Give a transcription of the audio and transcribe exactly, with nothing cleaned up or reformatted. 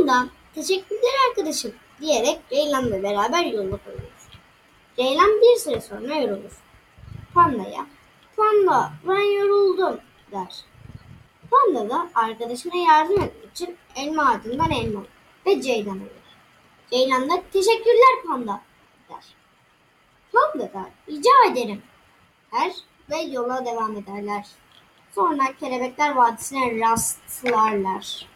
Panda teşekkürler arkadaşım diyerek Ceylan'la beraber yola koyulur. Ceylan bir süre sonra yorulur. Panda'ya "Panda, ben yoruldum" der. Panda da arkadaşına yardım etmek için elma ağacından elma ve ceylan alır. Ceylan da "Teşekkürler Panda" der. Panda da "Rica ederim" der ve yola devam ederler. Sonra Kelebekler Vadisi'ne rastlarlar.